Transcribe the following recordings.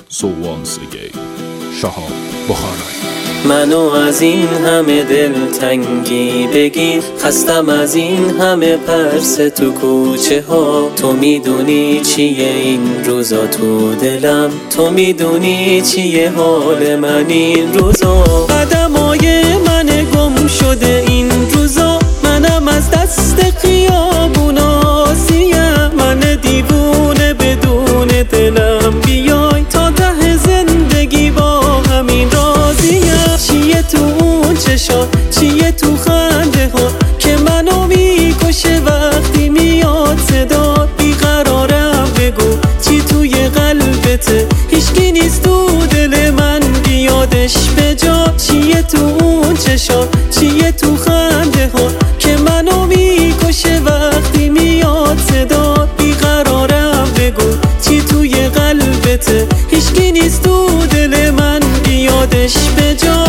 So once again شهاب بخارایی. منو از این همه دلتنگی بگیر، خستم از این همه پرس تو کوچه ها. تو میدونی چیه این روزا تو دلم، تو میدونی چیه حال من این روزا. قدمای من گم شده این روزا، منم از دست خیابونا سیم. من دیوونه بدون دلم، بیای تا ته زندگی با همین راضیم. چیه تو اون چشات، چیه تو خنده ها که منو میکشه وقتی میاد صدا. بیقرارم بگو چی توی قلبته، هیچکی نیست تو دل من بیادش به جا. چیه تو اون چشات، چیه تو خنده ها که منو میکشه وقتی میاد صدا. بیقرارم بگو چی توی قلبته، هیچکی نیست تو دل من بیادش به جا.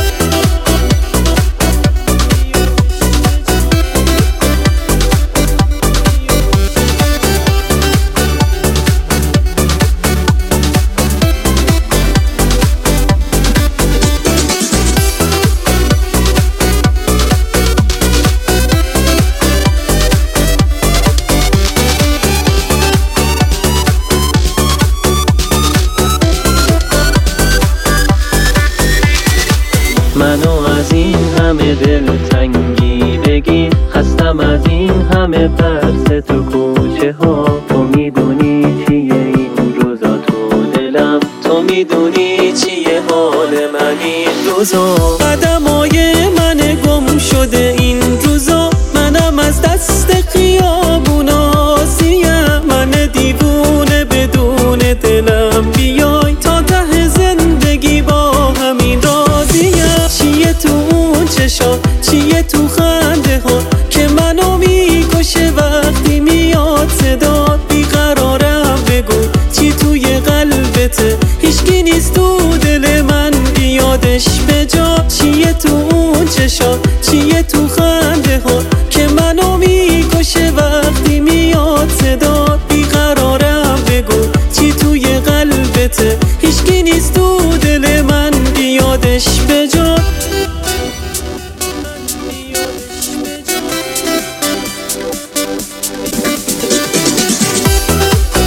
منو از این همه دلتنگی بگیر، خستم از این همه پرس تو کوچه ها. تو میدونی چیه این روزا تو دلم، تو میدونی چیه حال من این روزا. قدمای من گم شده این روزا، منم از دست خیابونا سیم. من دیوونه بدون دلم، بیای تا ته زندگی با همین راضیم. چیه تو اون چشات، چیه تو خنده ها که منو میکشه وقتی میاد صدا. بیقرارم بگو چی توی قلبته، هیچکی نیست تو دل من بیادش به جا. چیه تو اون چشات، چیه تو خنده ها که منو میکشه وقتی میاد صدا. بیقرارم بگو چی توی قلبته، هیچکی نیست تو دل